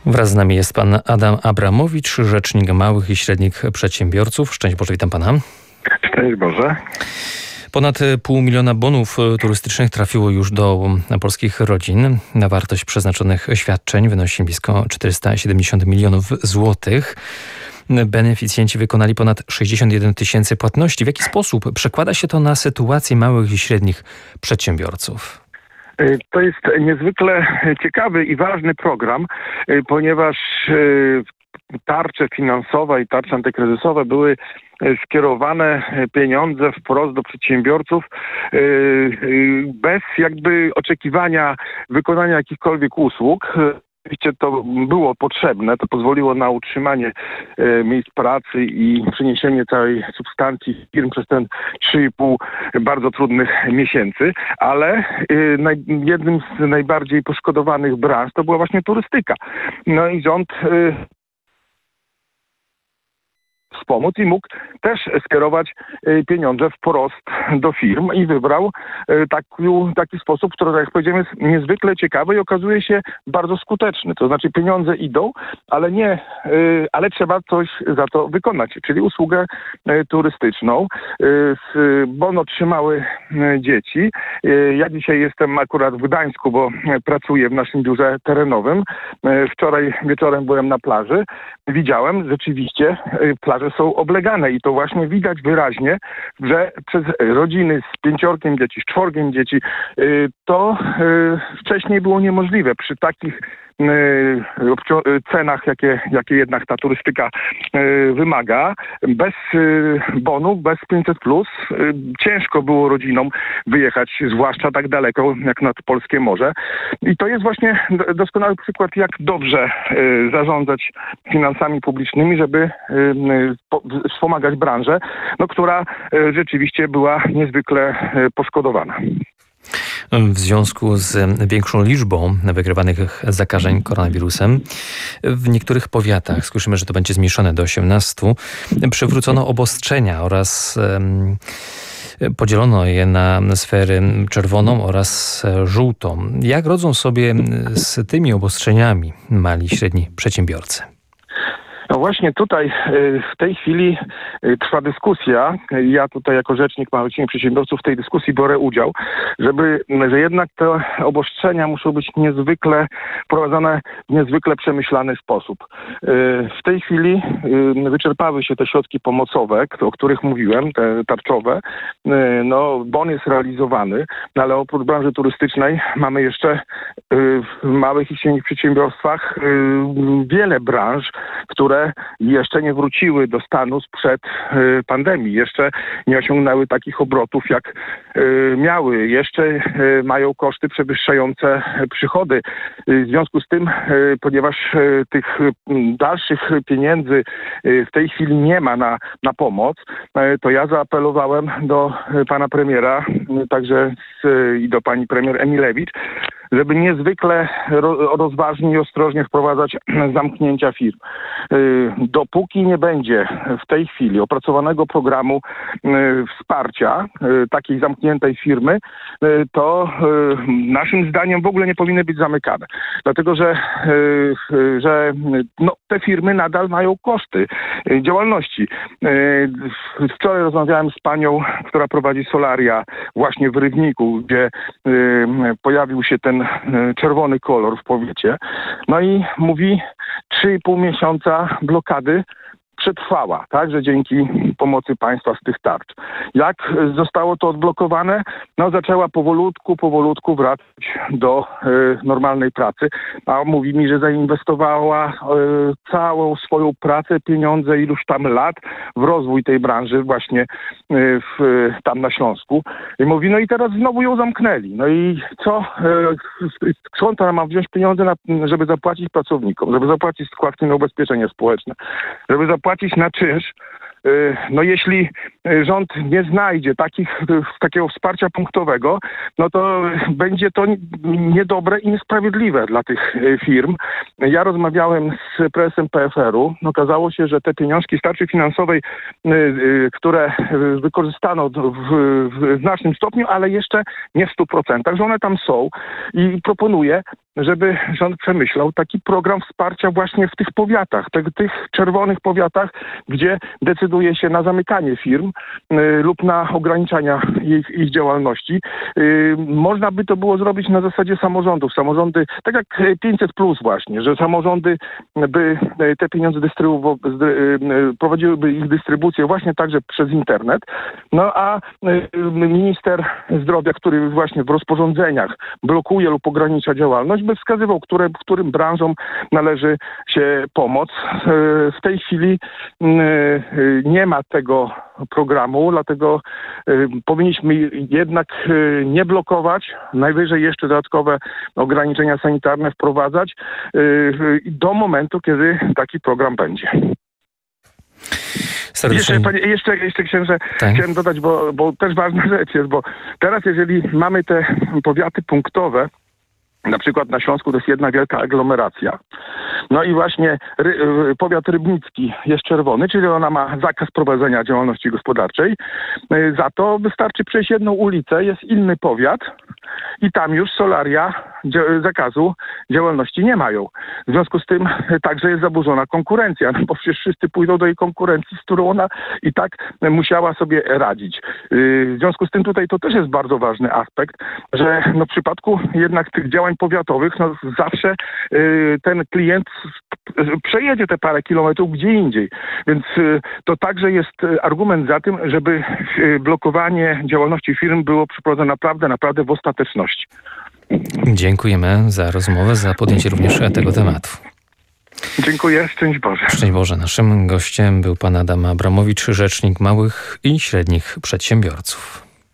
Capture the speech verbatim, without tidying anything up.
Wraz z nami jest pan Adam Abramowicz, rzecznik małych i średnich przedsiębiorców. Szczęść Boże, witam pana. Szczęść Boże. Ponad pół miliona bonów turystycznych trafiło już do polskich rodzin. Na wartość przeznaczonych świadczeń wynosi blisko czterysta siedemdziesiąt milionów złotych. Beneficjenci wykonali ponad sześćdziesiąt jeden tysięcy płatności. W jaki sposób przekłada się to na sytuację małych i średnich przedsiębiorców? To jest niezwykle ciekawy i ważny program, ponieważ tarcze finansowe i tarcze antykryzysowe były skierowane pieniądze wprost do przedsiębiorców bez jakby oczekiwania wykonania jakichkolwiek usług. Oczywiście to było potrzebne, to pozwoliło na utrzymanie e, miejsc pracy i przeniesienie całej substancji firm przez ten trzy i pół bardzo trudnych miesięcy, ale e, naj, jednym z najbardziej poszkodowanych branż to była właśnie turystyka. No i rząd e, wspomóc i mógł też skierować pieniądze wprost do firm i wybrał taki, taki sposób, który, tak jak powiedziałem, jest niezwykle ciekawy i okazuje się bardzo skuteczny. To znaczy pieniądze idą, ale nie, ale trzeba coś za to wykonać, czyli usługę turystyczną. Bon otrzymały dzieci. Ja dzisiaj jestem akurat w Gdańsku, bo pracuję w naszym biurze terenowym. Wczoraj wieczorem byłem na plaży. Widziałem rzeczywiście plaże są oblegane i to właśnie widać wyraźnie, że przez rodziny z pięciorkiem dzieci, z czworgiem dzieci to wcześniej było niemożliwe przy takich cenach, jakie, jakie jednak ta turystyka wymaga. Bez bonu, bez pięćset plus ciężko było rodzinom wyjechać, zwłaszcza tak daleko jak nad polskie morze. I to jest właśnie doskonały przykład, jak dobrze zarządzać finansami publicznymi, żeby wspomagać branżę, no, która rzeczywiście była niezwykle poszkodowana. W związku z większą liczbą wykrywanych zakażeń koronawirusem w niektórych powiatach, słyszymy, że to będzie zmniejszone do osiemnastu, przywrócono obostrzenia oraz um, podzielono je na sfery czerwoną oraz żółtą. Jak rodzą sobie z tymi obostrzeniami mali i średni przedsiębiorcy? No właśnie tutaj w tej chwili trwa dyskusja. Ja tutaj jako rzecznik małych i średnich przedsiębiorców w tej dyskusji biorę udział, żeby, że jednak te obostrzenia muszą być niezwykle prowadzone w niezwykle przemyślany sposób. W tej chwili wyczerpały się te środki pomocowe, o których mówiłem, te tarczowe. No, bon jest realizowany, no ale oprócz branży turystycznej mamy jeszcze w małych i średnich przedsiębiorstwach wiele branż, które jeszcze nie wróciły do stanu sprzed y, pandemii. Jeszcze nie osiągnęły takich obrotów, jak y, miały. Jeszcze y, mają koszty przewyższające przychody. Y, w związku z tym, y, ponieważ y, tych y, dalszych pieniędzy y, w tej chwili nie ma na, na pomoc, y, to ja zaapelowałem do y, pana premiera, y, także z, y, i do pani premier Emilewicz, żeby niezwykle rozważnie i ostrożnie wprowadzać zamknięcia firm. Dopóki nie będzie w tej chwili opracowanego programu wsparcia takiej zamkniętej firmy, to naszym zdaniem w ogóle nie powinny być zamykane. Dlatego, że, że no, te firmy nadal mają koszty działalności. Wczoraj rozmawiałem z panią, która prowadzi solaria właśnie w Rybniku, gdzie pojawił się ten czerwony kolor w powiecie. No i mówi, trzy i pół miesiąca blokady przetrwała, tak, że dzięki pomocy państwa z tych tarcz. Jak zostało to odblokowane? No zaczęła powolutku, powolutku wracać do y, normalnej pracy, a mówi mi, że zainwestowała y, całą swoją pracę, pieniądze, iluś tam lat w rozwój tej branży właśnie y, w, y, tam na Śląsku. I mówi, no i teraz znowu ją zamknęli. No i co? Y, skąd ona ma wziąć pieniądze, na, żeby zapłacić pracownikom, żeby zapłacić składki na ubezpieczenie społeczne, żeby zapłacić na czynsz. No jeśli rząd nie znajdzie takich, takiego wsparcia punktowego, no to będzie to niedobre i niesprawiedliwe dla tych firm. Ja rozmawiałem z prezesem P F R u. Okazało się, że te pieniążki z tarczy finansowej, które wykorzystano w, w znacznym stopniu, ale jeszcze nie w stu procentach, że one tam są i proponuję, żeby rząd przemyślał taki program wsparcia właśnie w tych powiatach, tych, tych czerwonych powiatach, gdzie decyduje się na zamykanie firm y, lub na ograniczania ich, ich działalności. Y, można by to było zrobić na zasadzie samorządów. Samorządy, tak jak pięćset plus właśnie, że samorządy by te pieniądze dystrybu, prowadziłyby ich dystrybucję właśnie także przez internet. No a minister zdrowia, który właśnie w rozporządzeniach blokuje lub ogranicza działalność, by wskazywał, które, którym branżom należy się pomoc. W tej chwili nie ma tego programu, dlatego powinniśmy jednak nie blokować, najwyżej jeszcze dodatkowe ograniczenia sanitarne wprowadzać do momentu, kiedy taki program będzie. Jeszcze, panie, jeszcze, jeszcze księże, tak. Chciałem dodać, bo, bo też ważna rzecz jest, bo teraz jeżeli mamy te powiaty punktowe, na przykład na Śląsku to jest jedna wielka aglomeracja. No i właśnie ry, powiat rybnicki jest czerwony, czyli ona ma zakaz prowadzenia działalności gospodarczej. Za to wystarczy przejść jedną ulicę, jest inny powiat i tam już solaria zakazu działalności nie mają. W związku z tym także jest zaburzona konkurencja, no bo przecież wszyscy pójdą do jej konkurencji, z którą ona i tak musiała sobie radzić. W związku z tym tutaj to też jest bardzo ważny aspekt, że no w przypadku jednak tych działań powiatowych, no zawsze y, ten klient przejedzie te parę kilometrów gdzie indziej. Więc y, to także jest argument za tym, żeby y, blokowanie działalności firm było przeprowadzone naprawdę, naprawdę w ostateczności. Dziękujemy za rozmowę, za podjęcie również tego tematu. Dziękuję, szczęść Boże. Szczęść Boże. Naszym gościem był pan Adam Abramowicz, rzecznik małych i średnich przedsiębiorców.